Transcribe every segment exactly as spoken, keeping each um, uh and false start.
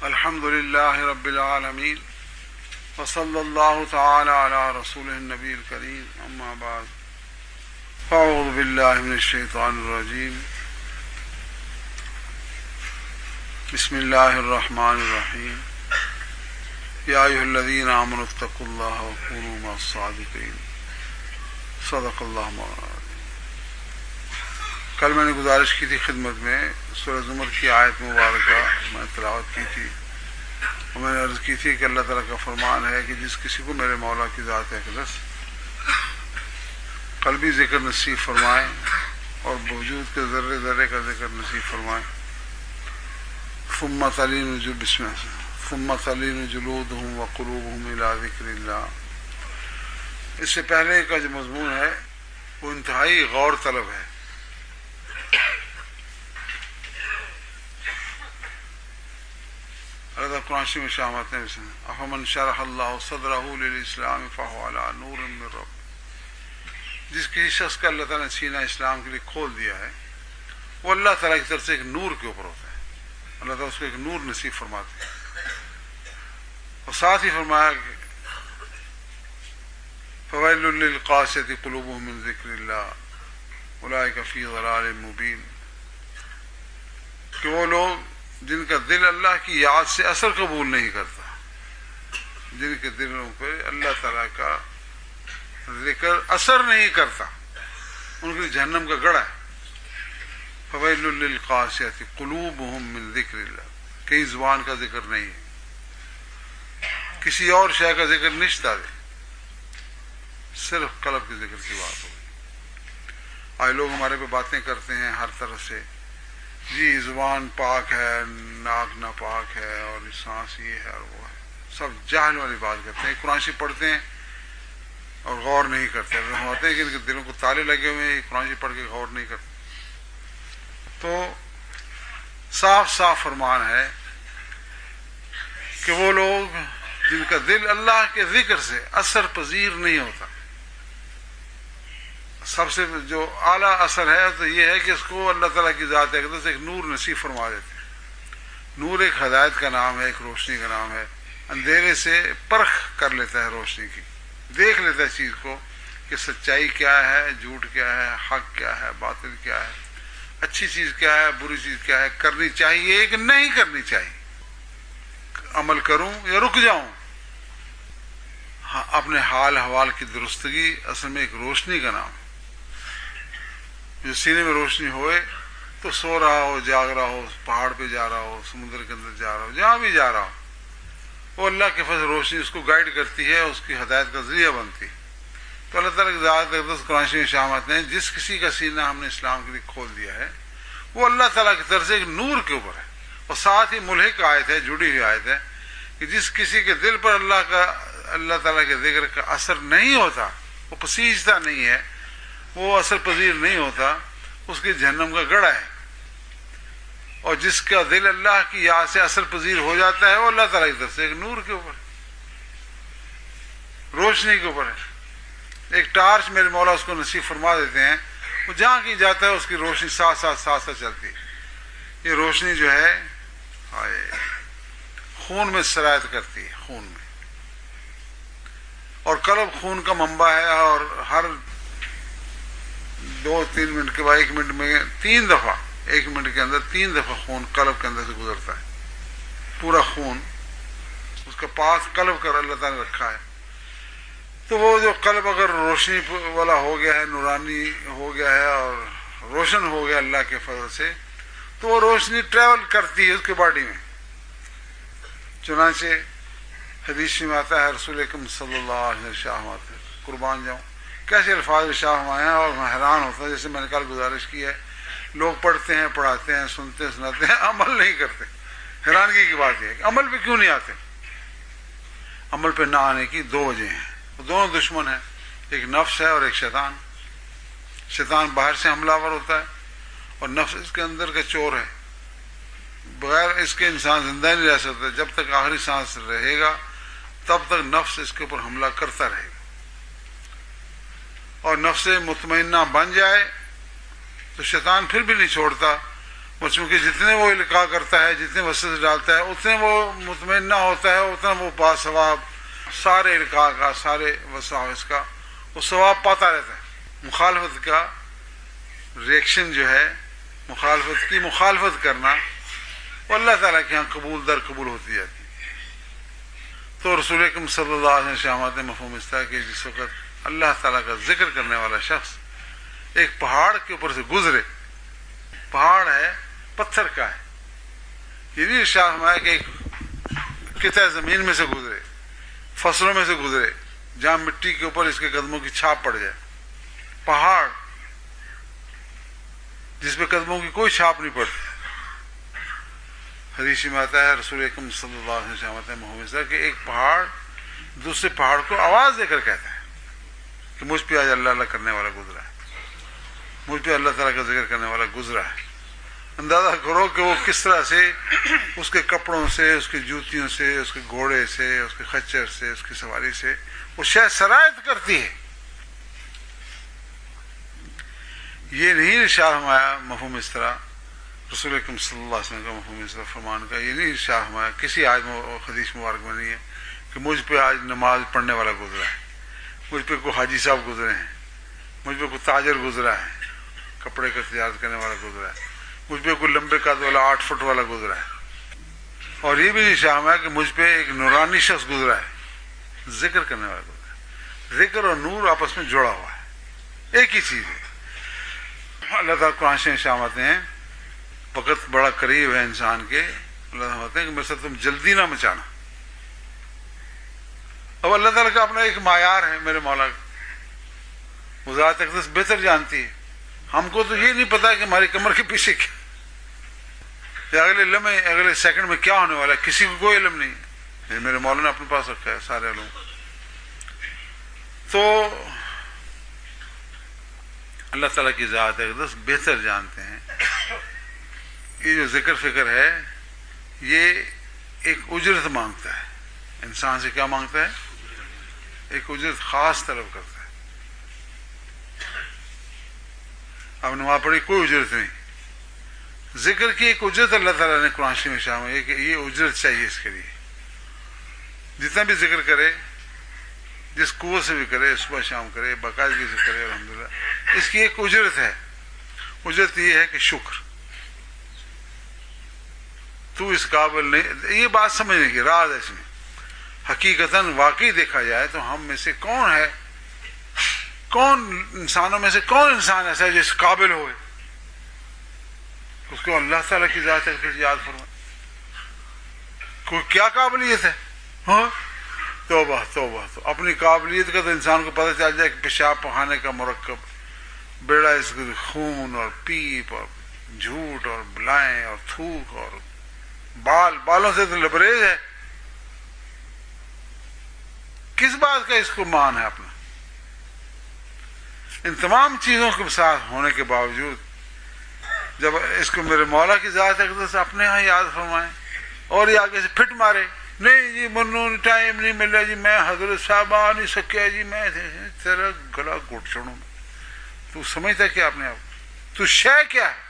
الحمد للہ رب العالمین وصلی اللہ تعالی علی رسولہ النبی الکریم اما بعد فاعوذ باللہ من الشیطان الرجیم بسم اللہ الرحمن الرحیم یا ایھا الذین آمنوا اتقوا اللہ وکونوا مع الصادقین صدق اللہ مولانا۔ کل میں نے گزارش کی تھی خدمت میں سورہ زمر کی آیت مبارکہ میں تلاوت کی تھی اور میں نے عرض کی تھی کہ اللہ تعالیٰ کا فرمان ہے کہ جس کسی کو میرے مولا کی ذات اقدس قلبی ذکر نصیب فرمائیں اور وجود کے ذرے ذرے کا ذکر نصیب فرمائیں ثم تلین جو بسم اللہ ثم تلین جلودہم وقلوبہم الی ذکر اللہ۔ اس سے پہلے کا جو مضمون ہے وہ انتہائی غور طلب ہے۔ اللہ قرآن میں شامت ہے افمن شرح اللہ صدرہ للاسلام فہو علی نور من رب، جس کسی شخص کا اللہ تعالیٰ نے سینہ اسلام کے لیے کھول دیا ہے وہ اللہ تعالیٰ کی طرف سے ایک نور کے اوپر ہوتا ہے، اللہ تعالیٰ اس کو ایک نور نصیب فرماتے ہیں۔ اور ساتھ ہی فرمایا کہ فویل للقاسیۃ قلوبہم من ذکر اللہ اولئک فی ضلال مبین، کہ وہ لوگ جن کا دل اللہ کی یاد سے اثر قبول نہیں کرتا، جن کے دلوں پہ اللہ تعالیٰ کا ذکر اثر نہیں کرتا، ان کے لیے جہنم کا گڑھا ہے۔ فویل للقاسیۃ قلوبہم من ذکر اللہ، کہیں زبان کا ذکر نہیں ہے، کسی اور شے کا ذکر نشتا دے، صرف قلب کے ذکر کی بات ہوگی۔ آج لوگ ہمارے پہ باتیں کرتے ہیں ہر طرح سے، جی زبان پاک ہے، ناک ناپاک ہے، اور سانس یہ ہے اور وہ ہے، سب جہل والی بات کرتے ہیں۔ قرآن شریف پڑھتے ہیں اور غور نہیں کرتے، ہوتے ہیں کہ ان کے دلوں کو تالے لگے ہوئے ہیں، قرآن شریف پڑھ کے غور نہیں کرتے۔ تو صاف صاف فرمان ہے کہ وہ لوگ جن کا دل اللہ کے ذکر سے اثر پذیر نہیں ہوتا، سب سے جو اعلیٰ اثر ہے تو یہ ہے کہ اس کو اللہ تعالیٰ کی ذات اقدس ایک نور نصیب فرما دیتے ہیں۔ نور ایک ہدایت کا نام ہے، ایک روشنی کا نام ہے، اندھیرے سے پرکھ کر لیتا ہے روشنی کی، دیکھ لیتا ہے چیز کو کہ سچائی کیا ہے، جھوٹ کیا ہے، حق کیا ہے، باطل کیا ہے، اچھی چیز کیا ہے، بری چیز کیا ہے، کرنی چاہیے کہ نہیں کرنی چاہیے، عمل کروں یا رک جاؤں۔ ہاں، اپنے حال حوال کی درستگی اصل میں ایک روشنی کا نام ہے۔ جو سینے میں روشنی ہوئے تو سو رہا ہو، جاگ رہا ہو، پہاڑ پہ جا رہا ہو، سمندر کے اندر جا رہا ہو، جہاں بھی جا رہا ہو، وہ اللہ کے فضل روشنی اس کو گائیڈ کرتی ہے، اس کی ہدایت کا ذریعہ بنتی ہے۔ تو اللہ تعالیٰ کی ذات اقدس قرآن شریف شامت نے جس کسی کا سینہ ہم نے اسلام کے لیے کھول دیا ہے وہ اللہ تعالیٰ کی طرف سے ایک نور کے اوپر ہے۔ اور ساتھ ہی ملحق آیت ہے، جڑی ہوئی آیت ہے کہ جس کسی کے دل پر اللہ کا اللہ تعالیٰ کے ذکر کا اثر نہیں ہوتا، وہ پسیجتا نہیں ہے، وہ اثر پذیر نہیں ہوتا، اس کے جہنم کا گڑھا ہے۔ اور جس کا دل اللہ کی یاد سے اثر پذیر ہو جاتا ہے وہ اللہ تعالیٰ کی طرف سے ایک نور کے اوپر، روشنی کے اوپر ہے۔ ایک ٹارچ میرے مولا اس کو نصیب فرما دیتے ہیں، وہ جہاں کہیں جاتا ہے اس کی روشنی ساتھ ساتھ ساتھ ساتھ چلتی ہے۔ یہ روشنی جو ہے خون میں سرایت کرتی ہے، خون میں، اور قلب خون کا منبع ہے، اور ہر دو تین منٹ کے بعد ایک منٹ میں تین دفعہ ایک منٹ کے اندر تین دفعہ خون قلب کے اندر سے گزرتا ہے، پورا خون اس کا پاس قلب کر اللہ تعالیٰ نے رکھا ہے۔ تو وہ جو قلب اگر روشنی والا ہو گیا ہے، نورانی ہو گیا ہے اور روشن ہو گیا اللہ کے فضل سے، تو وہ روشنی ٹریول کرتی ہے اس کے باڈی میں۔ چنانچہ حدیث میں آتا ہے، رسول اکرم صلی اللہ علیہ وسلم شاہ قربان جاؤں کیسے الفاظ شاہ ہمارے ہیں، اور میں حیران ہوتا ہوں، جیسے میں نے کل گزارش کی ہے، لوگ پڑھتے ہیں، پڑھاتے ہیں، سنتے ہیں، سناتے ہیں، عمل نہیں کرتے۔ حیرانگی کی بات یہ ہے کہ عمل پہ کیوں نہیں آتے؟ عمل پہ نہ آنے کی دو وجہ ہیں، وہ دونوں دشمن ہیں، ایک نفس ہے اور ایک شیطان۔ شیطان باہر سے حملہ آور ہوتا ہے اور نفس اس کے اندر کا چور ہے، بغیر اس کے انسان زندہ نہیں رہ سکتا، جب تک آخری سانس رہے گا تب تک نفس اس کے اوپر حملہ کرتا رہے گا، اور نفس مطمئنہ بن جائے تو شیطان پھر بھی نہیں چھوڑتا، وہ چونکہ جتنے وہ القاء کرتا ہے، جتنے وسوسے ڈالتا ہے، اتنے وہ مطمئن نہ ہوتا ہے، اتنا وہ باثواب سارے القاء کا، سارے وساوس کا وہ ثواب پاتا رہتا ہے۔ مخالفت کا ریئیکشن جو ہے، مخالفت کی مخالفت کرنا، وہ اللہ تعالیٰ کے یہاں قبول در قبول ہوتی جاتی ہے۔ تو رسول اکرم صلی اللہ علیہ وسلم شامات مفہوم اس طرح کہ جس وقت اللہ تعالیٰ کا ذکر کرنے والا شخص ایک پہاڑ کے اوپر سے گزرے، پہاڑ ہے پتھر کا ہے، یہ نہیں ارشاد فرمایا کہ ایک قطع زمین میں سے گزرے، فصلوں میں سے گزرے جہاں مٹی کے اوپر اس کے قدموں کی چھاپ پڑ جائے، پہاڑ جس پہ قدموں کی کوئی چھاپ نہیں پڑتی۔ حدیث میں آتا ہے رسول اکرم صلی اللہ علیہ وسلم محمد کہ ایک پہاڑ دوسرے پہاڑ کو آواز دے کر کہتا ہے کہ مجھ پہ آج اللہ اللہ کرنے والا گزرا ہے، مجھ پہ اللہ تعالیٰ کا ذکر کرنے والا گزرا ہے۔ اندازہ کرو کہ وہ کس طرح سے اس کے کپڑوں سے، اس کی جوتیوں سے، اس کے گھوڑے سے، اس کے خچر سے، اس کی سواری سے وہ شے سرایت کرتی ہے۔ یہ نہیں ارشاد فرمایا مفہوم اس طرح رسول اکرم صلی اللہ علیہ وسلم کا مفہوم اس طرح فرمان کا، یہ نہیں ارشاد فرمایا کسی آیت حدیث مبارک میں نہیں ہے کہ مجھ پہ آج نماز پڑھنے والا گزرا ہے، مجھ پہ کوئی حاجی صاحب گزرے ہیں، مجھ پہ کوئی تاجر گزرا ہے، کپڑے کا تجارت کرنے والا گزرا ہے، مجھ پہ کوئی لمبے قد والا آٹھ فٹ والا گزرا ہے۔ اور یہ بھی نہیں شامل ہے کہ مجھ پہ ایک نورانی شخص گزرا ہے، ذکر کرنے والا گزرا ہے۔ ذکر اور نور آپس میں جڑا ہوا ہے، ایک ہی چیز ہے۔ اللہ تعالیٰ قرآن میں شامل ہیں وقت بڑا قریب ہے انسان کے، اللہ تعالیٰ ہیں کہ میرے ساتھ تم جلدی نہ مچانا۔ اب اللہ تعالیٰ کا اپنا ایک معیار ہے، میرے مولا کا، وہ ذات اقدس بہتر جانتی ہے۔ ہم کو تو یہ نہیں پتا کہ ہماری کمر کے پیچھے کیا یا اگلے لمحے اگلے سیکنڈ میں کیا ہونے والا ہے، کسی کو کوئی علم نہیں ہے، یہ میرے مولا نے اپنے پاس رکھا ہے سارے علوم۔ تو اللہ تعالیٰ کی ذات اقدس بہتر جانتے ہیں۔ یہ جو ذکر فکر ہے یہ ایک اجرت مانگتا ہے، انسان سے کیا مانگتا ہے؟ ایک اجرت خاص طلب کرتا ہے۔ اب نماز پڑھی کوئی اجرت نہیں، ذکر کی ایک اجرت اللہ تعالیٰ نے قرآن میں شامل ہے کہ یہ اجرت چاہیے اس کے لیے، جتنا بھی ذکر کرے، جس قوت سے بھی کرے، صبح شام کرے، باقاعدگی سے کرے، الحمدللہ اس کی ایک اجرت ہے۔ اجرت یہ ہے کہ شکر، تو اس قابل نہیں، یہ بات سمجھنے کی راز ہے اس میں۔ حقیقتاً واقعی دیکھا جائے تو ہم میں سے کون ہے، کون انسانوں میں سے کون انسان ایسا ہے جو اس قابل ہوئے اس کو اللہ تعالیٰ کی ذات اقدس یاد فرمائے؟ کوئی کیا قابلیت ہے؟ ہاں توبہ توبہ تو اپنی قابلیت کا تو انسان کو پتہ چل جائے کہ پیشاب پخانے کا مرکب، بیڑا اس کے خون اور پیپ اور جھوٹ اور بلائیں اور تھوک اور بال، بالوں سے تو لبریز ہے، کس بات کا اس کو مان ہے اپنا؟ ان تمام چیزوں کے ساتھ ہونے کے باوجود جب اس کو میرے مولا کی ذات اقدس اپنے ہاں یاد فرمائیں اور یہ آگے سے پھٹ مارے، نہیں جی منو ٹائم نہیں مل رہا جی، میں حضرت صاحب آ نہیں سکیا جی، میں تیرا گلا گھٹ چھوڑوں، تو سمجھتا کیا اپنے آپ، تو شے کیا ہے؟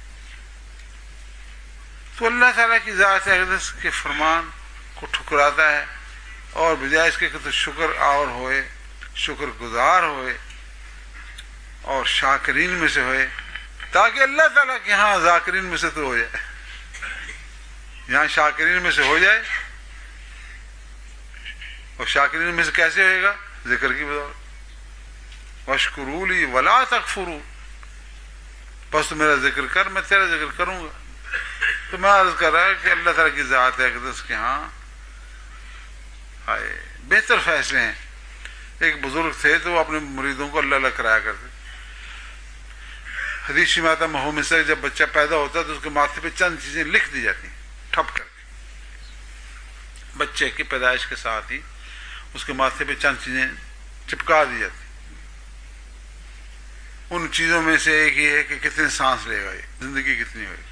تو اللہ تعالیٰ کی ذات اقدس کے فرمان کو ٹھکراتا ہے اور بجائے اس کے کہ تو شکر آور ہوئے، شکر گزار ہوئے اور شاکرین میں سے ہوئے، تاکہ اللہ تعالیٰ کے ہاں ذاکرین میں سے تو ہو جائے، یہاں شاکرین میں سے ہو جائے۔ اور شاکرین میں سے کیسے ہوئے گا؟ ذکر کی بدولت، واشکروا لی ولا تکفروا، بس تو میرا ذکر کر، میں تیرا ذکر کروں گا۔ تو میں عرض کر رہا ہے کہ اللہ تعالیٰ کی ذات اقدس کے ہاں آئے بہتر فیصلے ہیں۔ ایک بزرگ تھے تو وہ اپنے مریدوں کو اللہ اللہ کرایا کرتے۔ حدیث میں آتا محوم سے جب بچہ پیدا ہوتا ہے تو اس کے ماتھے پہ چند چیزیں لکھ دی جاتی ہیں ٹھپ کر کے، بچے کی پیدائش کے ساتھ ہی اس کے ماتھے پہ چند چیزیں چپکا دی جاتی۔ ان چیزوں میں سے ایک یہ ہے کہ کتنے سانس لے گا، یہ زندگی کتنی ہوگی،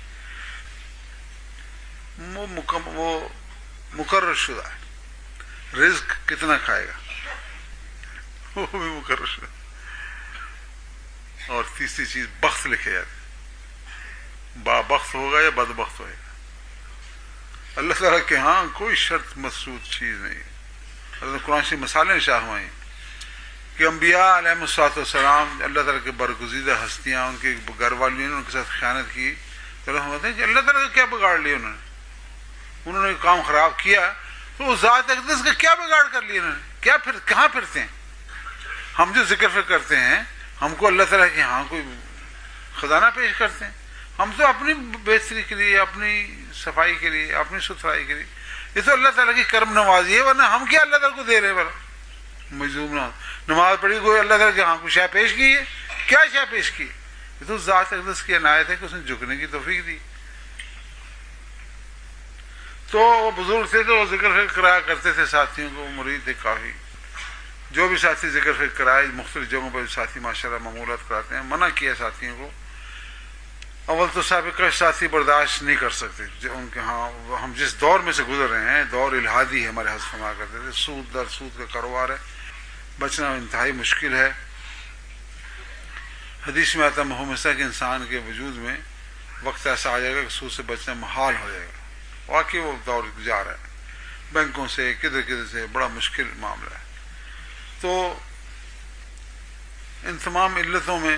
وہ مکم وہ مقرر شدہ ہے، رزق کتنا کھائے گا وہ بھی مقرر شدہ، اور تیسری چیز بخت لکھے جاتے، بابخت ہوگا یا بدبخت ہوگا. اللہ تعالیٰ کے ہاں کوئی شرط مسعود چیز نہیں ہے. حضرت قرآن سے مثالیں شاہ ہوئیں کہ انبیاء علیہ الصلوۃ والسلام اللہ تعالیٰ کے برگزیدہ ہستیاں ان کے گھر والیوں نے ان کے ساتھ خیانت کی تو ہمتے ہیں کہ اللہ تعالیٰ کا کیا بگاڑ لیا انہوں نے. انہوں نے کام خراب کیا تو ذات اقدس کا کیا بگاڑ کر لیا انہوں نے. کیا پھر کہاں پھرتے ہیں ہم جو ذکر فکر کرتے ہیں. ہم کو اللہ تعالیٰ کے ہاں کوئی خزانہ پیش کرتے ہیں. ہم تو اپنی بہتری کے لیے اپنی صفائی کے لیے اپنی ستھرائی کے لیے. یہ تو اللہ تعالیٰ کی کرم نوازی ہے ورنہ ہم کیا اللہ تعالیٰ کو دے رہے ہیں. بلا مجذوب نہ نماز پڑھی کوئی اللہ تعالیٰ کے ہاں کوئی شے پیش کی ہے. کیا شے پیش کی؟ یہ تو ذات اقدس کی عنایت ہے کہ اس نے جھکنے کی توفیق دی. تو وہ بزرگ تھے تو وہ ذکر فکر کرایا کرتے تھے ساتھیوں کو. مرید تھے کافی. جو بھی ساتھی ذکر فکر کرائے مختلف جگہوں پر ساتھی ماشاءاللہ معمولات کراتے ہیں. منع کیا ساتھیوں کو. اول تو سابقہ ساتھی برداشت نہیں کر سکتے. جو ان کے ہاں ہم جس دور میں سے گزر رہے ہیں دور الہادی ہے ہمارے حضرت فرمایا کرتے تھے. سود در سود کا کاروبار ہے. بچنا انتہائی مشکل ہے. حدیث میں آتا محمد کے انسان کے وجود میں وقت ایسا آ جائے گا کہ سود سے بچنا محال ہو جائے گا. واقعی وہ دور جا رہا ہے. بینکوں سے کدھر کدھر سے بڑا مشکل معاملہ ہے. تو ان تمام علتوں میں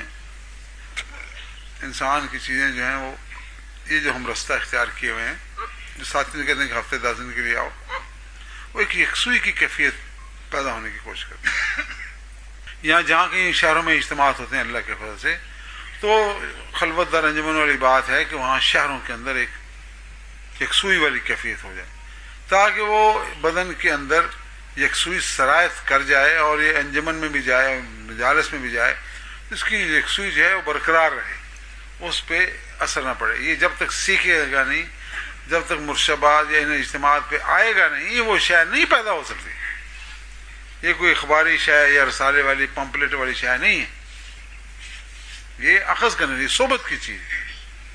انسان کی چیزیں جو ہیں وہ یہ جو ہم رستہ اختیار کیے ہوئے ہیں جو ساتھی نے کہتے ہیں کہ ہفتے دس دن کے لیے آؤ وہ ایک یکسوئی کی کیفیت پیدا ہونے کی کوشش کرتے ہیں. یہاں جہاں کہیں شہروں میں اجتماعات ہوتے ہیں اللہ کے فضل سے تو خلوت در انجمن والی بات ہے کہ وہاں شہروں کے اندر ایک یکسوئی والی کیفیت ہو جائے تاکہ وہ بدن کے اندر یکسوئی سرایت کر جائے اور یہ انجمن میں بھی جائے مجالس میں بھی جائے اس کی یکسوئی جو ہے وہ برقرار رہے. اس پہ اثر نہ پڑے. یہ جب تک سیکھے گا نہیں جب تک مرشبات یا ان اجتماعات پہ آئے گا نہیں یہ وہ شے نہیں پیدا ہو سکتی. یہ کوئی اخباری شے یا رسالے والی پمپلیٹ والی شے نہیں ہے. یہ اخذ کرنے کی صحبت کی چیز ہے.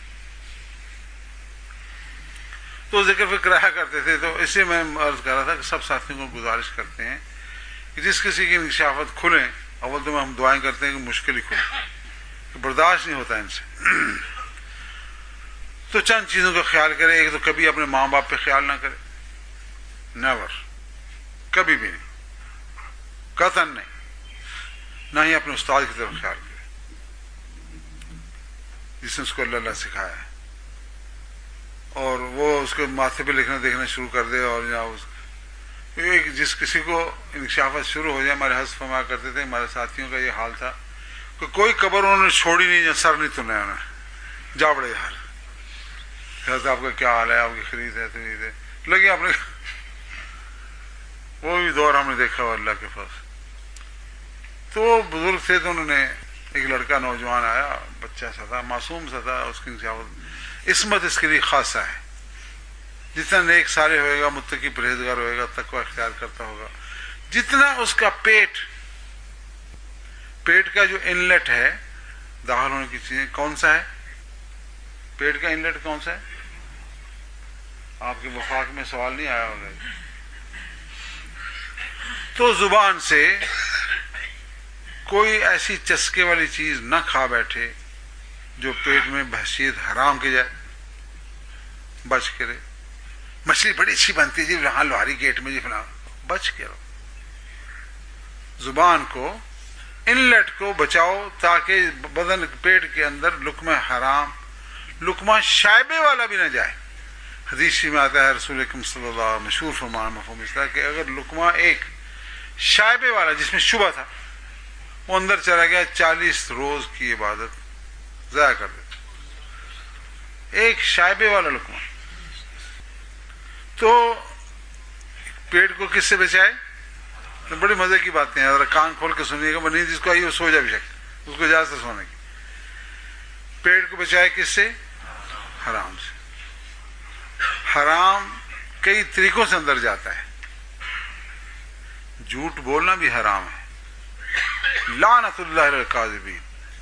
تو ذکر فکر کرایا کرتے تھے. تو اسی میں عرض کر رہا تھا کہ سب ساتھیوں کو گزارش کرتے ہیں کہ جس کسی کی انکشافت کھلیں اول تو میں ہم دعائیں کرتے ہیں کہ مشکل ہی کھلے کہ برداشت نہیں ہوتا ان سے. تو چند چیزوں کا خیال کرے. ایک تو کبھی اپنے ماں باپ پہ خیال نہ کرے. نیور. کبھی بھی نہیں. قطعاً نہیں. نہ ہی اپنے استاد کی طرف خیال کرے جس نے اس کو اللہ اللہ سکھایا ہے اور وہ اس کے ماتھے پہ لکھنا دیکھنا شروع کر دے. اور یا اس جس کسی کو انکشافات شروع ہو جائے. ہمارے حضرت فرمایا کرتے تھے ہمارے ساتھیوں کا یہ حال تھا کہ کوئی قبر انہوں نے چھوڑی نہیں یا سر نہیں تنیا انہیں جا بڑے یار حضرت آپ کا کیا حال ہے آپ کی خرید ہے خرید ہے لگی آپ نے. وہ بھی دور ہم نے دیکھا ہوا اللہ کے پاس. تو وہ بزرگ تھے تو انہوں نے ایک لڑکا نوجوان آیا بچہ سا تھا معصوم سا تھا. اس کی انکشافات عصمت اس کے لیے خاصہ ہے. جتنا نیک صالح ہوئے گا متقی پرہیزگار ہوئے گا تقوی اختیار کرتا ہوگا جتنا اس کا پیٹ پیٹ کا جو انلیٹ ہے داخل ہونے کی چیزیں کون سا ہے. پیٹ کا انلیٹ کون سا ہے؟ آپ کے وفاق میں سوال نہیں آیا ہوگا. تو زبان سے کوئی ایسی چسکے والی چیز نہ کھا بیٹھے جو پیٹ میں بحثیت حرام کی جائے. بچ کے رہے. مچھلی بڑی اچھی بنتی ہے جی وہاں لوہاری گیٹ میں جی فلاں. بچ کے رہو. زبان کو انلیٹ کو بچاؤ تاکہ بدن پیٹ کے اندر لقمہ حرام لقمہ شائبے والا بھی نہ جائے. حدیث میں آتا ہے رسول اکرم صلی اللہ علیہ وسلم مشہور فرمان مفہوم اس طرح کہ اگر لقمہ ایک شائبے والا جس میں شبہ تھا وہ اندر چلا گیا چالیس روز کی عبادت ضائع کر دیتا. ایک شائبے والا لقمہ. تو پیٹ کو کس سے بچائے؟ بڑی مزے کی باتیں ہیں. ذرا کان کھول کے سنیے گا. نہیں جس کو آئی وہ سو جا بھی سکتا اس کو اجازت ہے سونے کی. پیٹ کو بچائے کس سے؟ حرام سے. حرام کئی طریقوں سے اندر جاتا ہے. جھوٹ بولنا بھی حرام ہے. لعنت اللہ علی الکاذبین.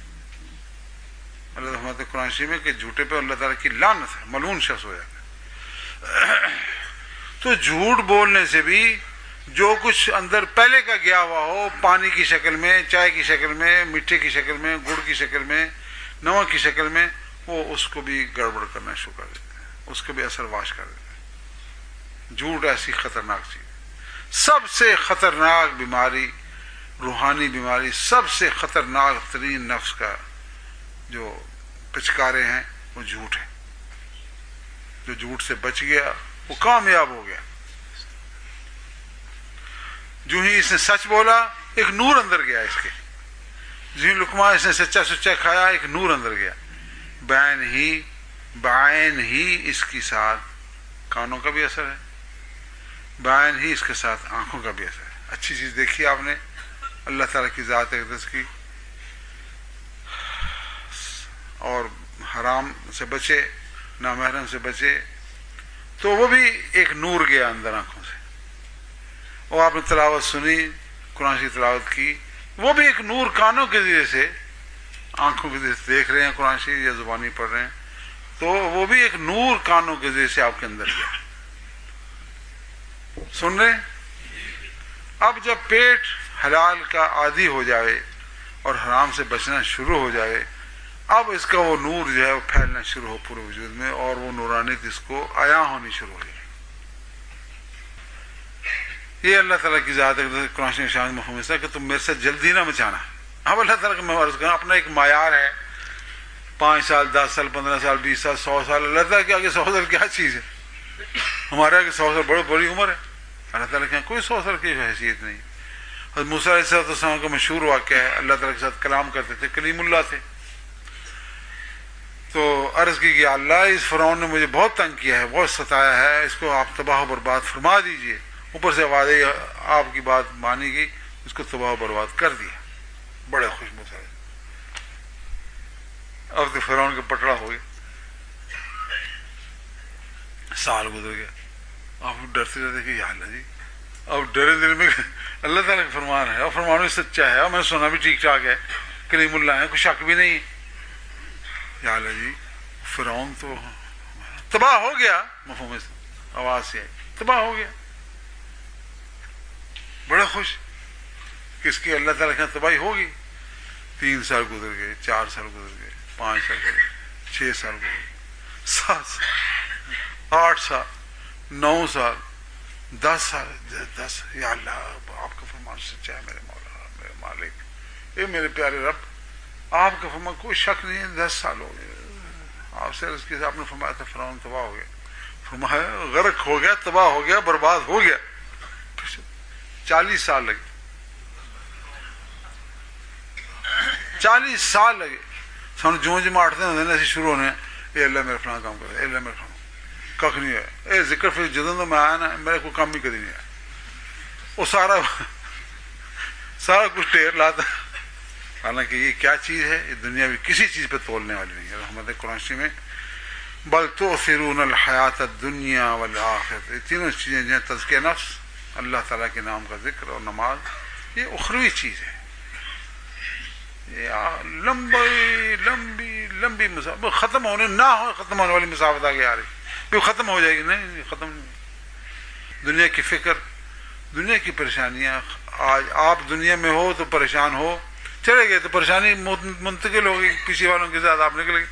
اللہ رحمت قرآن شریف میں کہ جھوٹے پہ اللہ تعالیٰ کی لعنت ہے. ملعون شخص ہو جاتا ہے. تو جھوٹ بولنے سے بھی جو کچھ اندر پہلے کا گیا ہوا ہو پانی کی شکل میں چائے کی شکل میں میٹھے کی شکل میں گڑ کی شکل میں نمک کی شکل میں وہ اس کو بھی گڑبڑ کرنا شروع کر دیتے ہیں، اس کو بھی اثر واش کر دیتے ہیں۔ جھوٹ ایسی خطرناک چیز ہے، سب سے خطرناک بیماری، روحانی بیماری، سب سے خطرناک ترین نفس کا جو پچکارے ہیں وہ جھوٹ ہے۔ جو جھوٹ سے بچ گیا وہ کامیاب ہو گیا۔ جو ہی اس نے سچ بولا ایک نور اندر گیا اس کے، جو ہی لقمہ اس نے سچا سچا کھایا ایک نور اندر گیا۔ بعین ہی بعین ہی اس کے ساتھ کانوں کا بھی اثر ہے، بعین ہی اس کے ساتھ آنکھوں کا بھی اثر ہے۔ اچھی چیز دیکھی آپ نے، اللہ تعالیٰ کی ذات اقدس کی، اور حرام سے بچے، نامحرم سے بچے، تو وہ بھی ایک نور گیا اندر آنکھوں سے۔ اور آپ نے تلاوت سنی، قرآن کی تلاوت کی، وہ بھی ایک نور کانوں کے ذریعے سے، آنکھوں کے ذریعے سے دیکھ رہے ہیں قرآن شریف یا زبانی پڑھ رہے ہیں، تو وہ بھی ایک نور کانوں کے ذریعے سے آپ کے اندر گیا۔ سن رہے ہیں؟ اب جب پیٹ حلال کا عادی ہو جائے اور حرام سے بچنا شروع ہو جائے، اب اس کا وہ نور جو ہے وہ پھیلنا شروع ہو پورے وجود میں، اور وہ نورانیت اس کو عیاں ہونی شروع ہو جائے۔ یہ اللہ تعالیٰ کی ذات ہے۔ قرآن شریف شان محمد صاحب کہ تم میرے سے جلدی نہ مچانا۔ اب اللہ تعالیٰ کا میں عرض کرنا، اپنا ایک معیار ہے، پانچ سال، دس سال، پندرہ سال، بیس سال، سو سال۔ اللہ تعالیٰ کے آگے سو سال کیا چیز ہے؟ ہمارے آگے سو سال بڑی بڑی عمر ہے، اللہ تعالیٰ کے کوئی سو سال کی حیثیت نہیں۔ حضرت موسیٰ علیہ السلام کا مشہور واقعہ ہے، اللہ تعالیٰ کے ساتھ کلام کرتے تھے، کلیم اللہ تھے، تو عرض کی کہ اللہ اس فرعون نے مجھے بہت تنگ کیا ہے، بہت ستایا ہے، اس کو آپ تباہ و برباد فرما دیجئے۔ اوپر سے آواز آئی، آپ کی بات مانی گئی، اس کو تباہ و برباد کر دیا۔ بڑے خوش موسیٰ، اب تو فرعون کا پٹڑا ہو گیا، سال گزر گیا، آپ ڈرتے رہتے کہ یا اللہ جی، اب ڈرے دل میں اللہ تعالیٰ کا فرمان ہے، اور فرمان بھی سچا ہے، اور میں نے سنا بھی ٹھیک ٹھاک ہے، کلیم اللہ ہے، کوئی شک بھی نہیں۔ یا اللہ جی، فرعون تو تباہ ہو گیا، مفہوم سے آواز سے آئی، تباہ ہو گیا۔ بڑا خوش کس کی اللہ تعالیٰ کی تباہی ہوگی۔ تین سال گزر گئے، چار سال گزر گئے، پانچ سال گزر گئے، چھ سال گزر گئے، سات سال، آٹھ سال، نو سال، دس سال، دس۔ یا اللہ آپ کا فرمان سچا ہے میرے مولا، میرے مالک، اے میرے پیارے رب، آپ کا فرمان کوئی شک نہیں ہے۔ دس سال ہو گئے، آپ سے عرض کی آپ نے فرمایا تھا فرعون تباہ ہو گیا، فرمایا غرق ہو گیا، تباہ ہو گیا، برباد ہو گیا۔ چالیس سال لگے، چالیس سال لگے سن جو جمع اٹھتے ہیں شروع ہونے، اے اللہ میرا فلاں کام کر، اے اللہ میرا فلاں کھ نہیں ہے، اے ذکر پھر جدوں تو میں آیا نا میرے کوئی کام بھی کدی نہیں آیا، وہ سارا سارا کچھ ٹیر لاتا۔ حالانکہ یہ کیا چیز ہے، یہ دنیا بھی کسی چیز پہ تولنے والی نہیں ہے۔ رحمت قرآن شریف میں بل تؤثرون الحیات الدنیا والآخرۃ، یہ تینوں چیزیں جو ہیں، تزکیہ نفس، اللہ تعالیٰ کے نام کا ذکر اور نماز، یہ اخروی چیز ہے، یہ لمبی لمبی لمبی مسافت، ختم ہونے نہ ہو ختم ہونے والی مسافت آگے آ رہی، بھی ختم ہو جائے گی، نہیں ختم نہیں۔ دنیا کی فکر، دنیا کی پریشانیاں، آج آپ دنیا میں ہو تو پریشان ہو، چلے گئے تو پریشانی منتقل ہو گئی پیچھے والوں کے ساتھ، آپ نکل گئے۔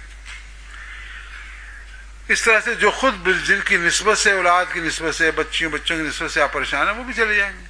اس طرح سے جو خود جن کی نسبت سے، اولاد کی نسبت سے، بچیوں بچوں کی نسبت سے آپ پریشان ہیں، وہ بھی چلے جائیں گے۔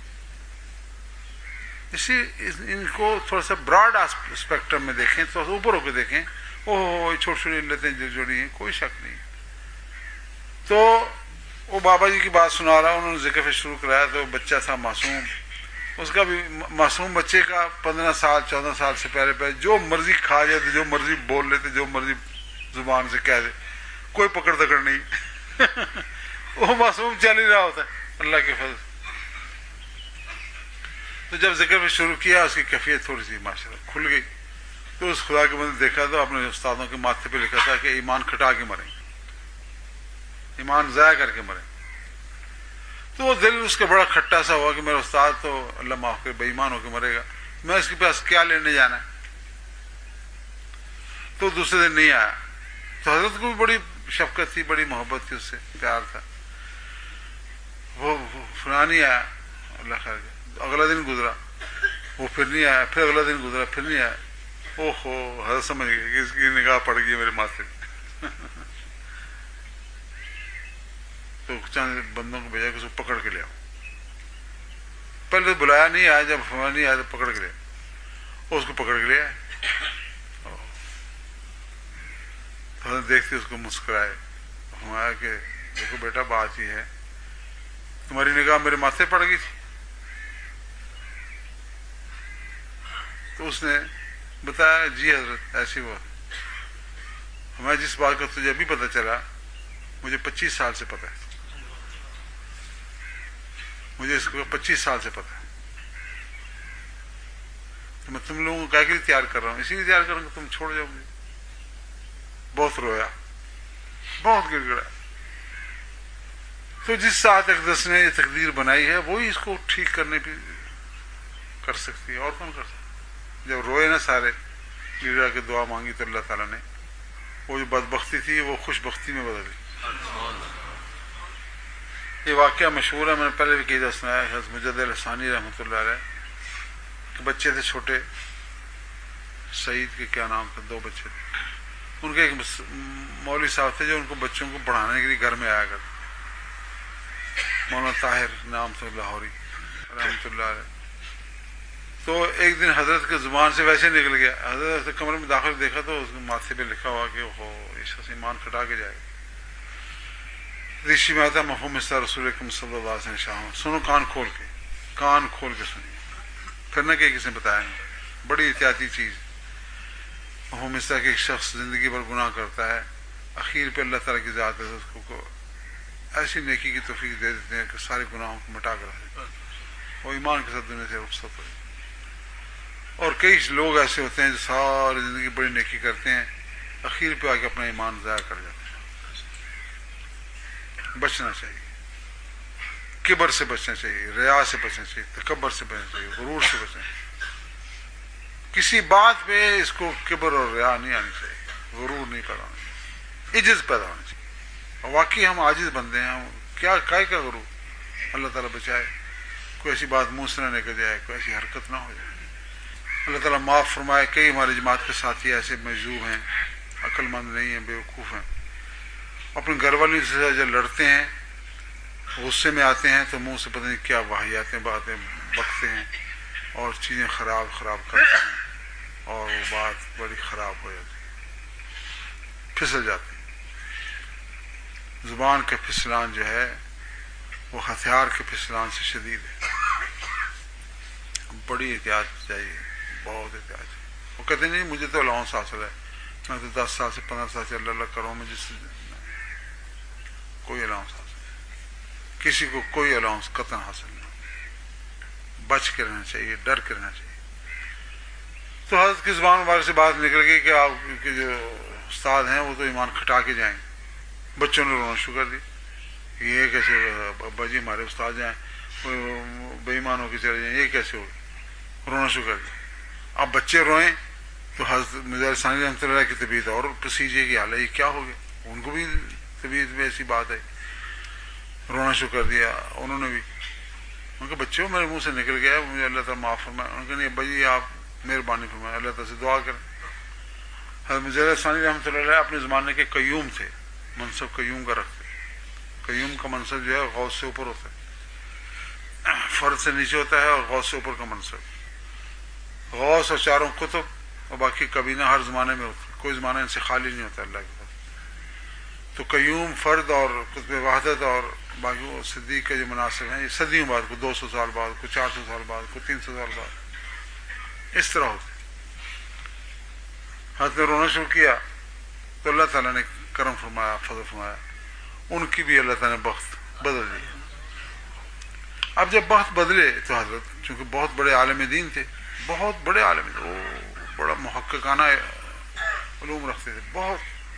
اسی ان کو تھوڑا سا براڈ اسپیکٹرم میں دیکھیں، تھوڑا سا اوپر ہو کے دیکھیں، اوہ چھوٹی چھوٹی علتیں جو جڑی ہیں، کوئی شک نہیں۔ تو وہ بابا جی کی بات سنا رہا، انہوں نے ذکر سے شروع کرایا، تو بچہ تھا معصوم، اس کا بھی معصوم بچے کا پندرہ سال چودہ سال سے پہلے پہلے جو مرضی کھا جاتے، جو مرضی بول لیتے، جو مرضی زبان سے کہہ دے، کوئی پکڑ دکڑ نہیں، وہ معصوم چل ہی رہا ہوتا ہے اللہ کے فضل۔ تو جب ذکر میں شروع کیا، اس کی کیفیت تھوڑی سی ماشاءاللہ کھل گئی، تو اس خدا کے بندے دیکھا تو اپنے استادوں کے ماتھے پہ لکھا تھا کہ ایمان کھٹا کے مریں، ایمان ضائع کر کے مریں۔ تو وہ دل اس کا بڑا کھٹا سا ہوا کہ میرا استاد تو اللہ معاف کرے بے ایمان ہو کے مرے گا، میں اس کے پاس کیا لینے جانا ہے۔ تو دوسرے دن نہیں آیا، تو حضرت کو بھی بڑی شفقت تھی، بڑی محبت تھی، اس سے پیار تھا، وہ فلاں نہیں آیا، اللہ خیر کر۔ اگلا دن گزرا، وہ پھر نہیں آیا، پھر اگلا دن گزرا، پھر نہیں آیا۔ او ہو، حضرت سمجھ گئے کہ اس کی نگاہ پڑ گئی میرے ماتھے پہ۔ تو چند بندوں کو بھیجا کہ اس کو پکڑ کے لے آؤ. پہلے تو بلایا نہیں آیا, جب فرمایا نہیں آیا تو پکڑ کے لے آؤ. اس کو پکڑ کے لے آئے. حضرت دیکھتے اس کو مسکرائے, فرمایا کہ دیکھو بیٹا بات یہ ہے, تمہاری نگاہ میرے ماتھے پڑ گئی تھی. تو اس نے بتایا جی حضرت ایسی بات. ہمیں جس بات کا تجھے ابھی پتہ چلا مجھے پچیس سال سے پتہ ہے, مجھے اس کو پچیس سال سے پتہ ہے. تو میں تم لوگوں کو کیا کے لیے تیار کر رہا ہوں, اسی لیے تیار کر رہا ہوں کہ تم چھوڑ جاؤ مجھے. بہت رویا, بہت گر گڑا. تو جس ساتھ اقدس نے یہ تقدیر بنائی ہے وہی اس کو ٹھیک کرنے کی کر سکتی ہے, اور کون کر سکتا. جب روئے نا سارے, گرا کے دعا مانگی تو اللہ تعالیٰ نے وہ جو بدبختی تھی وہ خوش بختی میں بدل دی. یہ واقعہ مشہور ہے, میں نے پہلے بھی کئی سنایا. حضرت مجد الحسانی رحمۃ اللہ علیہ کہ بچے تھے چھوٹے, سعید کے کیا نام تھا, دو بچے تھے. ان کے ایک مولوی صاحب تھے جو ان کو بچوں کو پڑھانے کے لیے گھر میں آیا کرتے, مولانا طاہر نام تھا لاہوری رحمۃ اللہ علیہ. تو ایک دن حضرت کے زبان سے ویسے نکل گیا. حضرت کمرے میں داخل دیکھا تو اس کے ماتھے پہ لکھا ہوا کہ ہو اس شخص ایمان کھٹا کے جائے گا. رشی میں آتا مفہوم حصہ رسول اکرم صلی اللہ علیہ وسلم شاہ. سنو کان کھول کے, کان کھول کے سنیے, پھر نہ کہ کسی نے بتایا نہیں. بڑی احتیاطی چیز. مفہوم حصہ کہ ایک شخص زندگی بھر گناہ کرتا ہے, اخیر پہ اللہ تعالیٰ کی ذات ہے اس کو ایسی نیکی کی توفیق دے دیتے ہیں کہ سارے گناہوں کو مٹا کر رکھ دیتے ہیں, وہ ایمان کے ساتھ دنیا سے رخصت ہو. اور کئی لوگ ایسے ہوتے ہیں جو ساری زندگی بڑی نیکی کرتے ہیں, اخیر پہ آ کے اپنا ایمان ضائع کر جاتے ہیں. بچنا چاہیے, کبر سے بچنا چاہیے, ریا سے بچنا چاہیے, تکبر سے بچنا چاہیے, غرور سے بچنا چاہیے. کسی بات پہ اس کو کبر اور ریا نہیں آنی چاہیے, غرور نہیں پیدا ہونا چاہیے, عجز پیدا ہونی چاہیے. اور واقعی ہم عاجز بندے ہیں, ہم کیا کائے کا غرور. اللہ تعالیٰ بچائے, کوئی ایسی بات منہ سے نہ نکل جائے, کوئی ایسی حرکت نہ ہو جائے. اللہ تعالیٰ معاف فرمائے. کئی ہماری جماعت کے ساتھی ایسے مجذوب ہیں, عقل مند نہیں ہیں, بیوقوف ہیں. اپنے گھر والوں سے جب لڑتے ہیں, غصے میں آتے ہیں تو منہ سے پتہ نہیں کیا واحیاتیں باتیں بکتے ہیں اور چیزیں خراب خراب کرتے ہیں, اور وہ بات بڑی خراب ہو جاتی ہے, پھسل جاتی ہے. زبان کا پھسلان جو ہے وہ ہتھیار کے پھسلان سے شدید ہے. بڑی احتیاط چاہیے, بہت احتیاط چاہیے. وہ کہتے نہیں مجھے تو الاؤنس حاصل ہے, میں تو دس سال سے پندرہ سال سے اللہ اللہ کروں, مجھے کوئی الاؤنس حاصل نہیں, کسی کو کوئی الاؤنس قطعا حاصل نہیں. بچ کے رہنا چاہیے, ڈر کے رہنا چاہیے. تو حضرت کی زبان مبارک سے بات نکل گئی کہ آپ کے جو استاد ہیں وہ تو ایمان کھٹا کے جائیں. بچوں نے رونا شروع کر دی, یہ کیسے ابا جی ہمارے استاد جائیں بے ایمان ہو کے چلے جائیں, یہ کیسے ہو, رونا شروع کر دیا. اب بچے روئیں تو حضرت مرزا ثانی رحمۃ اللہ کی طبیعت اور پسیجے کی حال ہے, یہ کیا ہو گیا. ان کو بھی طبیعت میں ایسی بات ہے, رونا شروع کر دیا. انہوں نے بھی, ان کے بچوں میرے منہ سے نکل گیا, مجھے اللہ تعالیٰ معاف فرمائے. انہوں نے کہا نہیں ابا جی آپ مہربانی فرمائے, اللہ تعالیٰ سے دعا کریں. حضرت مرزا ثانی رحمۃ اللہ علیہ اپنے زمانے کے قیوم تھے, منصب قیوم کا رکھتے. قیوم کا منصب جو ہے غوث سے اوپر ہوتا ہے, فرد سے نیچے ہوتا ہے, اور غوث سے اوپر کا منصب. غوث اور چاروں کتب اور باقی کبینہ ہر زمانے میں ہوتی, کوئی زمانہ ان سے خالی نہیں ہوتا اللہ کے پاس. تو قیوم فرد اور قطب وحدت اور باقی صدیق کے جو مناسب ہیں یہ صدیوں بعد, کو دو سو سال بعد, کو چار سو سال بعد, کو تین سو سال بعد اس طرح ہوتے. حضرت نے رونا شروع کیا تو اللہ تعالیٰ نے کرم فرمایا, فضل فرمایا, ان کی بھی اللہ تعالیٰ نے بخت بدل دیا. اب جب بخت بدلے تو حضرت چونکہ بہت بڑے عالم دین تھے, بہت بڑے عالم تھے, وہ بڑا محققانہ علوم رکھتے تھے بہت.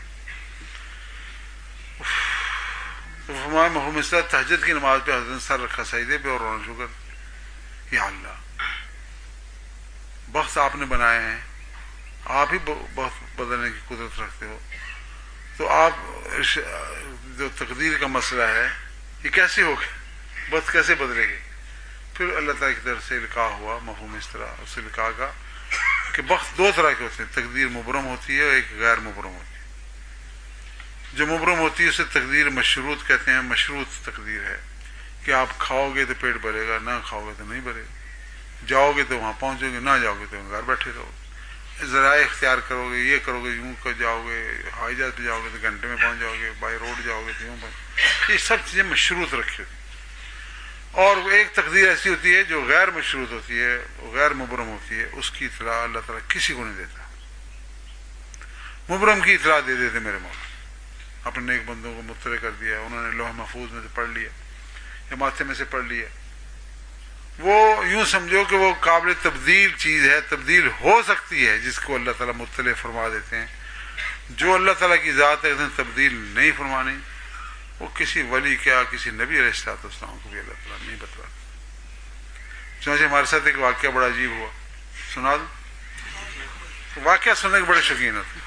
تو فرمایا مرحوم اس طرح تہجد کی نماز پہ حضرت نے سر رکھا سجدے پہ اور رونا شروع کر, یا اللہ بخت آپ نے بنائے ہیں, آپ ہی بخت بدلنے کی قدرت رکھتے ہو, تو آپ جو تقدیر کا مسئلہ ہے یہ کیسے ہوگا, بخت کیسے بدلے گی. پھر اللہ تعالیٰ کی طرف سے لکھا ہوا مفہوم اس طرح اس سے لکھا گا کہ بخت دو طرح کے ہوتے ہیں, تقدیر مبرم ہوتی ہے اور ایک غیر مبرم ہوتی ہے. جو مبرم ہوتی ہے اسے تقدیر مشروط کہتے ہیں. مشروط تقدیر ہے کہ آپ کھاؤ گے تو پیٹ بھرے گا، نہ کھاؤ گے تو نہیں بھرے گا، جاؤ گے تو وہاں پہنچو گے، نہ جاؤ گے تو گھر بیٹھے رہو گے، ذرائع اختیار کرو گے، یہ کرو گے، یوں کر جاؤ گے، ہوائی جہاز پہ جاؤ گے تو گھنٹے میں پہنچ جاؤ گے، بائی روڈ جاؤ گے تو یوں پہنچ. یہ سب چیزیں مشروط رکھی ہوتی. اور وہ ایک تقدیر ایسی ہوتی ہے جو غیر مشروط ہوتی ہے، غیر مبرم ہوتی ہے، اس کی اطلاع اللہ تعالیٰ کسی کو نہیں دیتا. مبرم کی اطلاع دے دیتے میرے مولا، اپنے نیک بندوں کو مطلع کر دیا، انہوں نے لوح محفوظ میں سے پڑھ لیا یا ماتھے میں سے پڑھ لیا. وہ یوں سمجھو کہ وہ قابل تبدیل چیز ہے، تبدیل ہو سکتی ہے، جس کو اللہ تعالیٰ مطلع فرما دیتے ہیں. جو اللہ تعالیٰ کی ذات ہے تبدیل نہیں فرمانی، وہ کسی ولی کیا کسی نبی علیہ الصلوۃ والسلام کو بھی اللہ تعالیٰ نہیں بتلا. چنانچہ ہمارے ساتھ ایک واقعہ بڑا عجیب ہوا، سنا دوں؟ واقعہ سننے کے بڑے شوقین ہوتے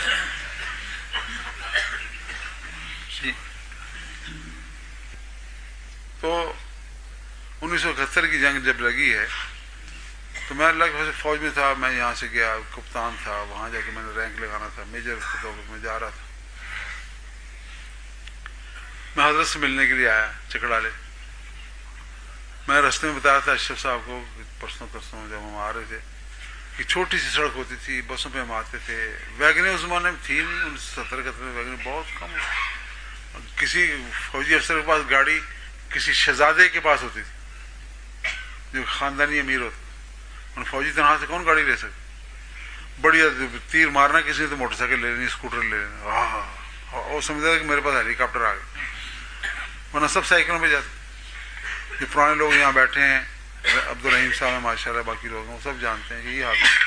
جی. تو انیس سو اکہتر کی جنگ جب لگی ہے تو میں اللہ کے فوج میں تھا، میں یہاں سے گیا، کپتان تھا، وہاں جا کے میں نے رینک لگانا تھا، میجر کے طور پر میں جا رہا تھا. میں حضرت سے ملنے کے لیے آیا چکڑالے. میں رستے میں بتایا تھا اشرف صاحب کو پرسوں پرسوں جب ہم آ رہے تھے کہ چھوٹی سی سڑک ہوتی تھی، بسوں پہ ہم آتے تھے. ویگنیں اس زمانے میں تھی نہیں، انیس سو ستر اکہتر میں ویگنیں بہت کم ہوتی. کسی فوجی افسر کے پاس گاڑی کسی شہزادے کے پاس ہوتی تھی جو خاندانی امیر ہوتا. ان فوجی تنہا سے کون گاڑی لے سکتے؟ بڑی تیر مارنا کسی نے تو موٹر سائیکل لے لینی، اسکوٹر لے لینا. ہاں وہ سمجھتا تھا کہ میرے پاس ہیلی کاپٹر آ گیا، ورنہ سب سائیکلوں پہ جاتے. جو پرانے لوگ یہاں بیٹھے ہیں، عبد الرحیم صاحب ہیں ماشاء اللہ، باقی لوگ ہیں، وہ سب جانتے ہیں کہ یہ حال ہے.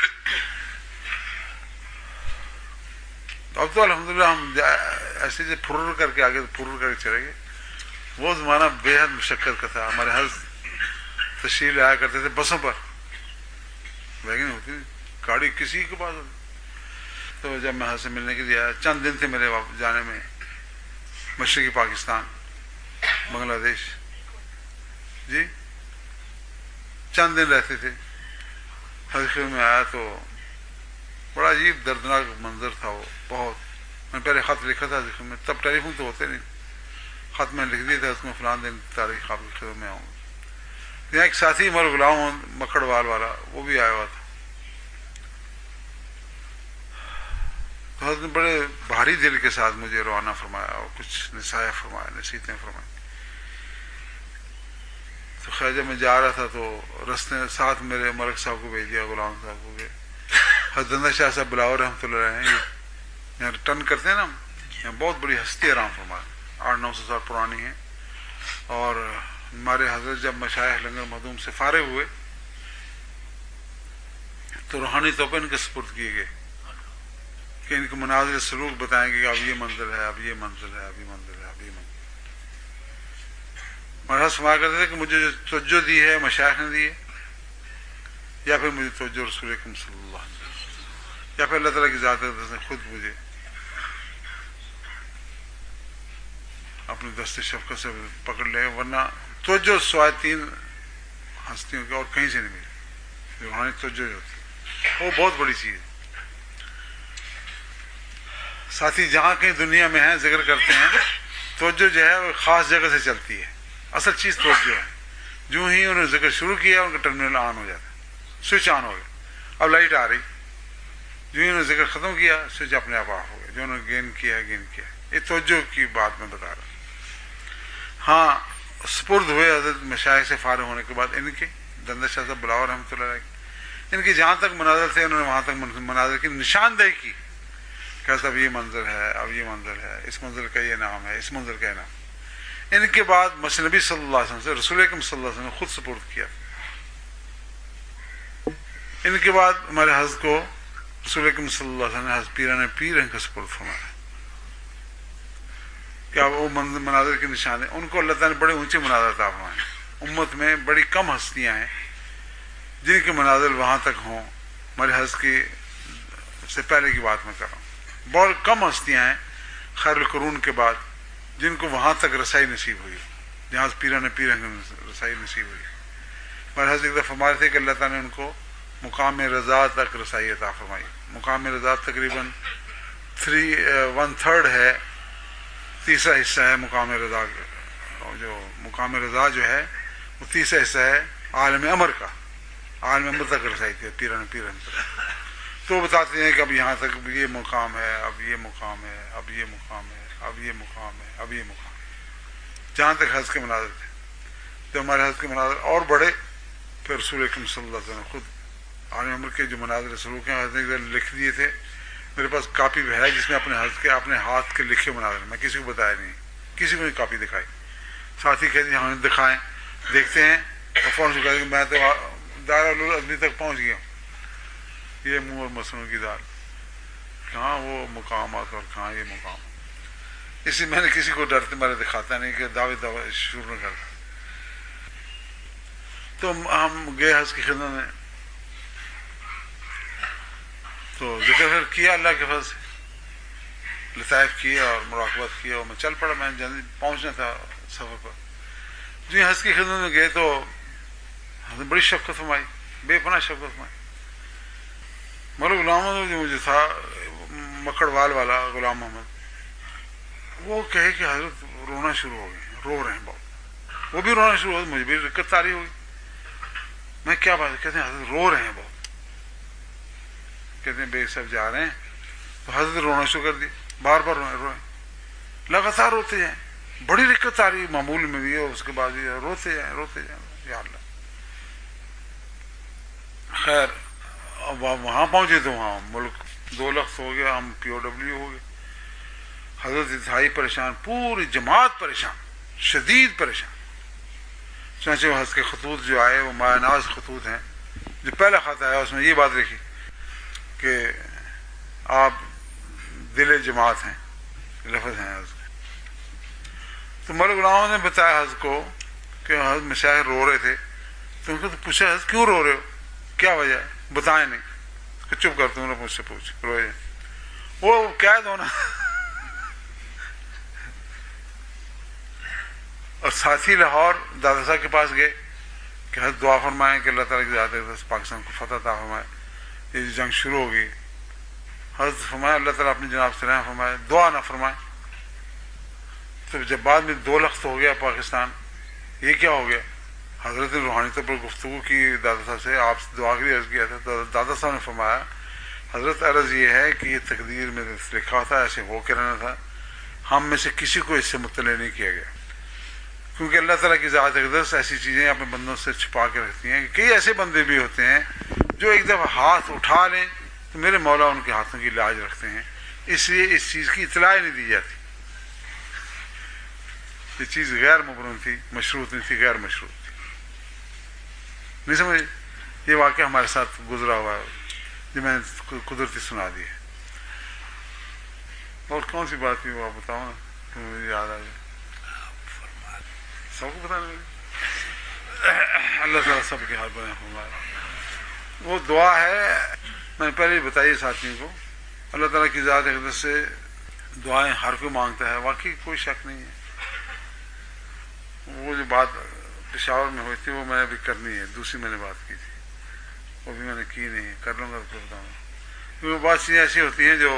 تو اب تو الحمدللہ ہم ایسے سے پھر کر کے آگے پھر کر کے چلے گئے. وہ زمانہ بے حد مشقت کا تھا. ہمارے حضرت تشریف لایا کرتے تھے بسوں پر، ویگن ہوتی گاڑی کسی کے پاس ہوتی. تو جب میں حضرت سے ملنے کے لیے آیا، چند دن تھے میرے جانے میں، مشرقی پاکستان، بنگلہ دیش جی، چند دن رہتے تھے. حضرت میں آیا تو بڑا عجیب دردناک منظر تھا وہ بہت. میں پہلے خط لکھا تھا حضرت میں، تب ٹیلی فون تو ہوتے نہیں، خط میں لکھ دیا تھا اس میں فلان دن تاریخ آپ کے خدمت میں آؤں. یہاں ایک ساتھی مر غلام مکڑ وال والا وہ بھی آیا ہوا تھا. تو حضرت نے بڑے بھاری دل کے ساتھ مجھے روانہ فرمایا اور کچھ نصائح فرمایا، نصیحتیں فرمائی. تو خیر جب میں جا رہا تھا تو رستے ساتھ میرے ملک صاحب کو بھیج دیا، غلام صاحب کو کہ حضرت زندہ شاہ صاحب بلاور رحمۃ اللہ علیہ ہیں، یہاں ریٹرن کرتے ہیں نا، یہاں بہت بڑی ہستی آرام فرما، آٹھ نو سو سال پرانی ہے. اور ہمارے حضرت جب مشائخ لنگر مخدوم سے فارغ ہوئے تو روحانی طور پر ان کے سپرد کیے گئے کہ ان کو مناظر سلوک بتائیں گے کہ اب یہ منزل ہے، اب یہ منزل ہے، اب یہ منزل ہے، اب یہ منزل. ہمارے فرمایا کرتے تھے کہ مجھے جو توجہ دی ہے مشائخ نے دی ہے، یا پھر مجھے توجہ رسول اکرم صلی اللہ علیہ وسلم، یا پھر اللہ تعالیٰ کی ذات نے خود مجھے اپنے دست شفقت سے پکڑ لے. ورنہ توجہ سوائے تین ہستیوں کے اور کہیں سے نہیں ملی. روحانی توجہ ہوتی ہے وہ بہت بڑی چیز ہے. ساتھی جہاں کہیں دنیا میں ہیں ذکر کرتے ہیں، توجہ جو ہے وہ خاص جگہ سے چلتی ہے. اصل چیز توجہ ہے. جو ہی انہوں نے ذکر شروع کیا ان کا ٹرمینل آن ہو جاتا ہے، سوئچ آن ہو گیا. اب لائٹ آ رہی، جو ہی انہوں نے ذکر ختم کیا سوئچ اپنے آپ آف ہو گیا. جو انہوں نے گین کیا گین کیا. یہ توجہ کی بات میں بتا رہا ہوں. ہاں سپرد ہوئے حضرت مشائخ سے فارغ ہونے کے بعد ان کے زندہ شاہ صاحب بلاور رحمۃ اللہ علیہ، ان کی جہاں تک مناظر تھے انہوں نے وہاں تک مناظر کی نشاندہی کی کہ اب یہ منظر ہے، اب یہ منظر ہے، اس منظر کا یہ نام ہے، اس منظر کا یہ نام. ان کے بعد مصنبی صلی اللہ علیہ وسلم سے رسول اکرم صلی اللہ علیہ وسلم نے خود سپرد کیا. ان کے بعد ہمارے حضرت کو رسول اکرم صلی اللہ علیہ وسلم نے حضرت پیران پیر ان کا سپرد فرمایا. کیا وہ مناظر کے نشان ہیں. ان کو اللہ تعالیٰ نے بڑے اونچے مناظر عطا فرمائے. امت میں بڑی کم ہستیاں ہیں جن کے مناظر وہاں تک ہوں. ہمارے حضرت کی سے پہلے کی بات میں کر رہا ہوں. بہت کم ہستیاں ہیں خیر القرون کے بعد جن کو وہاں تک رسائی نصیب ہوئی، جہاں پیران پیر رسائی نصیب ہوئی. ہمارے حضرت ایک دفعہ فرماتے تھے کہ اللہ تعالیٰ نے ان کو مقام رضا تک رسائی عطا فرمائی. مقام رضا تقریباً تھری ون تھرڈ ہے تیسرا حصہ ہے مقام رضا، جو مقام رضا جو ہے وہ تیسرا حصہ ہے عالم امر کا، عالم امر تک رسائی تھی پیران پیران تک. تو بتاتے ہیں کہ اب یہاں تک یہ مقام ہے، اب یہ مقام ہے، اب یہ مقام ہے، اب یہ مقام ہے، اب یہ مقام ہے، جہاں تک حضرت کے مناظر تھے. جب ہمارے حضرت کے مناظر اور بڑے، پھر رسول اکرم صلی اللہ علیہ وسلم خود عالم امر کے جو مناظر سلوک ہیں حضرت نے لکھ دیے تھے. میرے پاس کاپی بھی ہے جس میں اپنے حضرت کے اپنے ہاتھ کے لکھے مناظر، میں کسی کو بتایا نہیں، کسی کو نہیں کاپی دکھائی. ساتھی کہتے ہیں ہمیں دکھائیں، دیکھتے ہیں اور فوراً سے کہتے ہیں میں تو دائرہ العلوم تک پہنچ گیا ہوں. یہ منہ اور مسنوں کی دال، کہاں وہ مقامات اور کہاں یہ مقام. اسی میں نے کسی کو ڈرتے مارے دکھاتا نہیں کہ دعوے دعوے شروع نہ کرتا. تو ہم گئے حضرت کی خدمت میں، تو ذکر پھر کیا اللہ کے فضل سے، لطائف کیا اور مراقبت کیا، اور میں چل پڑا. میں جلدی پہنچنا تھا سفر پر. جو حضرت کی خدمت میں گئے تو حضرت بڑی شفقت فرمائی، بے پناہ شفقت فرمائی. مولوی غلام محمد جو مجھے تھا مکڑوال والا غلام محمد، وہ کہے کہ حضرت رونا شروع ہو گئے، رو رہے ہیں بہت. وہ بھی رونا شروع ہو گیا، مجھے بھی رکت طاری ہوئی. میں کیا بات، کہتے ہیں حضرت رو رہے ہیں بہت. کہتے ہیں بے صاحب جا رہے ہیں تو حضرت رونا شروع کر دی، بار بار روئے روئے لگاتار روتے جائیں. بڑی رکت آ رہی معمول میں بھی، اور اس کے بعد بھی روتے جائیں روتے جائیں. یا اللہ. خیر اب وہاں پہنچے تو وہاں ملک دو لخت ہو گیا، ہم پی او ڈبلیو ہو گئے. حضرت انتہائی پریشان، پوری جماعت پریشان، شدید پریشان. چنانچہ حضرت کے خطوط جو آئے وہ مایہ ناز خطوط ہیں. جو پہلا خط آیا اس میں یہ بات لکھی کہ آپ دل جماعت ہیں، لفظ ہیں حضرت. تو مولوی غلام نے بتایا حضرت کو کہ حضرت مشائخ رو رہے تھے. تو ان کو تو پوچھا حضرت کیوں رو رہے ہو، کیا وجہ ہے، بتائیں نہیں. کہ چپ کر، تم نے مجھ سے پوچھ روئے. وہ قید ہونا. اور ساتھی لاہور دادا صاحب کے پاس گئے کہ حضرت دعا فرمائیں کہ اللہ تعالیٰ کی ذات پاکستان کو فتح عطا فرمائے، یہ جنگ شروع ہو گئی. حضرت فرمایا اللہ تعالیٰ اپنی جناب سے رحم فرمائے، دعا نہ فرمائے. تو جب بعد میں دو لخت ہو گیا پاکستان، یہ کیا ہو گیا. حضرت نے روحانی طور پر گفتگو کی دادا صاحب سے، آپ سے دعا کے لیے عرض کیا تھا. تو دادا صاحب نے فرمایا حضرت عرض یہ ہے کہ یہ تقدیر میں لکھا تھا، ایسے ہو کے رہنا تھا، ہم میں سے کسی کو اس سے مطلع نہیں کیا گیا. کیونکہ اللہ تعالیٰ کی ذات اقدس ایسی چیزیں اپنے بندوں سے چھپا کے رکھتی ہیں کہ کئی ایسے بندے بھی ہوتے ہیں جو ایک دفعہ ہاتھ اٹھا لیں تو میرے مولا ان کے ہاتھوں کی لاج رکھتے ہیں، اس لیے اس چیز کی اطلاع نہیں دی جاتی. یہ چیز غیر مبرم تھی، مشروط نہیں تھی، غیر مشروط تھی. نہیں سمجھ. یہ واقعہ ہمارے ساتھ گزرا ہوا ہے جو میں نے قدرتی سنا دی ہے. اور کون سی بات تھی وہ آپ بتاؤ نا کہ مجھے یاد آ جائے. سب کو بتانا اللہ تعالیٰ سب کے حال بنے ہمارا. وہ دعا ہے میں نے پہلے ہی بتائی ساتھیوں کو. اللہ تعالیٰ کی ذات اقدس سے دعائیں ہر کوئی مانگتا ہے، واقعی کوئی شک نہیں ہے. وہ جو بات پشاور میں ہوئی تھی وہ میں نے ابھی کرنی ہے، دوسری میں نے بات کی تھی وہ بھی میں نے کی نہیں، کر لوں گا تو بتاؤں گا. وہ بات چیزیں ایسی ہوتی ہیں جو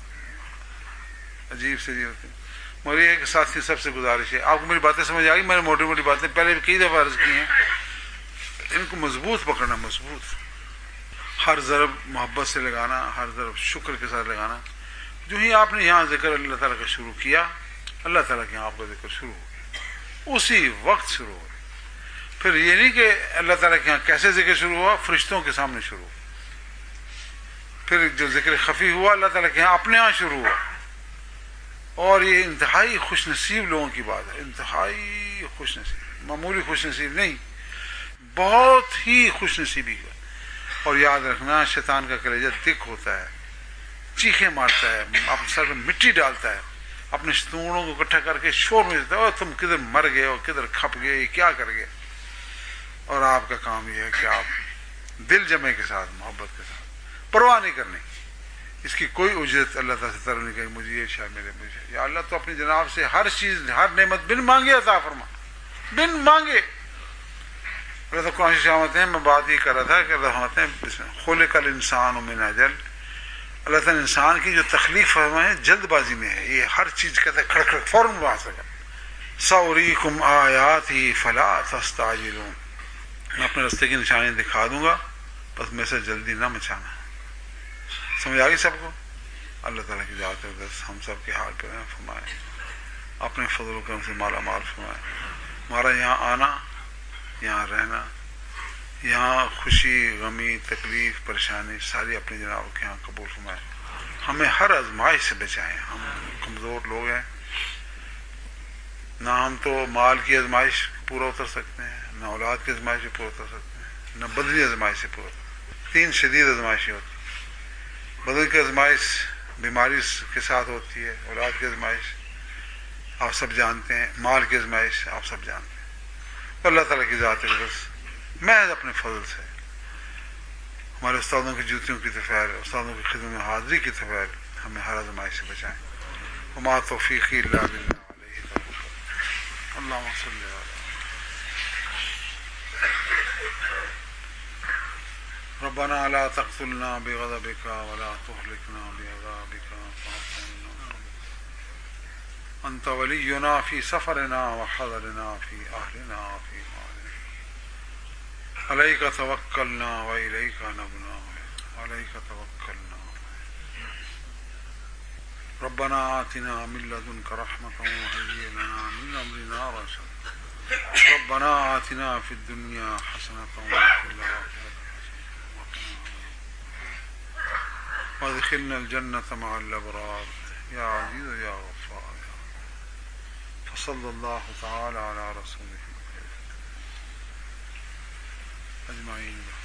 عجیب سے عجیب ہوتی ہیں. میری ایک ساتھی سب سے گزارش ہے، آپ کو میری باتیں سمجھ آ گئی. میں نے موٹی موٹی باتیں پہلے بھی کئی دفعہ عرض کی ہیں، ان کو مضبوط پکڑنا، مضبوط. ہر ضرب محبت سے لگانا، ہر ضرب شکر کے ساتھ لگانا. جو ہی آپ نے یہاں ذکر اللہ تعالیٰ کا شروع کیا، اللہ تعالیٰ کے یہاں آپ کا ذکر شروع ہو گیا، اسی وقت شروع ہو گیا. پھر یہ نہیں کہ اللہ تعالیٰ کے یہاں کیسے ذکر شروع ہوا، فرشتوں کے سامنے شروع ہوا. پھر جو ذکر خفی ہوا اللہ تعالیٰ کے یہاں اپنے یہاں شروع ہوا. اور یہ انتہائی خوش نصیب لوگوں کی بات ہے، انتہائی خوش نصیب، معمولی خوش نصیب نہیں، بہت ہی خوش نصیبی کا. اور یاد رکھنا شیطان کا کلیجہ تک ہوتا ہے، چیخیں مارتا ہے، اپنے سر میں مٹی ڈالتا ہے، اپنے ستونوں کو اکٹھا کر کے شور میں دیتا ہے، اور تم کدھر مر گئے اور کدھر کھپ گئے، کیا کر گئے. اور آپ کا کام یہ ہے کہ آپ دل جمے کے ساتھ، محبت کے ساتھ، پرواہ نہیں کرنی. اس کی کوئی اجرت اللہ تعالیٰ سے طلب نہیں کریں. مجھے یہ شاید میرے مجھے یا اللہ تو اپنی جناب سے ہر چیز، ہر نعمت بن مانگے عطا فرما، بن مانگے. اللہ تو قرآن شامت ہیں، میں بات یہ کر رہا تھا کہ اللہ فرماتے ہیں خلق الانسان من اجل، اللہ تعالیٰ نے انسان کی جو تخلیق فرمائے جلد بازی میں ہے. یہ ہر چیز کہتا ہے کھڑ کھڑ فوراً بنا سکا. سوریکم آیاتی فلا تستعجلون، میں اپنے راستے کی نشانیاں دکھا دوں گا، بس میں سے جلدی نہ مچانا. سمجھ آ گئی سب کو؟ اللہ تعالیٰ کی ذات اقدس ہم سب کے حال پہ فرمائے، اپنے فضل و کرم سے مالا مال فرمائے. ہمارا یہاں آنا، یہاں رہنا، یہاں خوشی غمی تکلیف پریشانی ساری اپنے جناب کے یہاں قبول فرمائے. ہمیں ہر آزمائش سے بچائیں. ہم کمزور لوگ ہیں، نہ ہم تو مال کی آزمائش پورا اتر سکتے ہیں، نہ اولاد کی آزمائش سے پورا اتر سکتے ہیں، نہ بدنی آزمائش سے پورا اتر. تین شدید آزمائشیں ہوتی ہیں. بدن کی آزمائش بیماری کے ساتھ ہوتی ہے، اولاد کی آزمائش آپ سب جانتے ہیں، مال کی آزمائش آپ سب جانتے ہیں. تو اللہ تعالیٰ کی ذات ہے بس محض اپنے فضل سے ہمارے استادوں کی جوتیوں کی طفیل، استادوں کی خدمت میں حاضری کی طفیل ہمیں ہر آزمائش سے بچائیں. وما توفیقی الا باللہ علیہ توکلت. اللہم صلی علی ربنا لا تقتلنا بغضبك ولا تهلكنا بعذابك فاعف عنا انت ولينا في سفرنا وحضرنا في اهلنا وفي مالنا. عليك توكلنا واليك نبنا عليك توكلنا. ربنا آتنا من لدنك رحمة وهيئ لنا من أمرنا رشدا. ربنا آتنا في الدنيا حسنة وفي الآخرة وادخلنا الجنة مع الأبرار يا عزيز يا غفار. فصلى الله تعالى على رسوله أجمعين.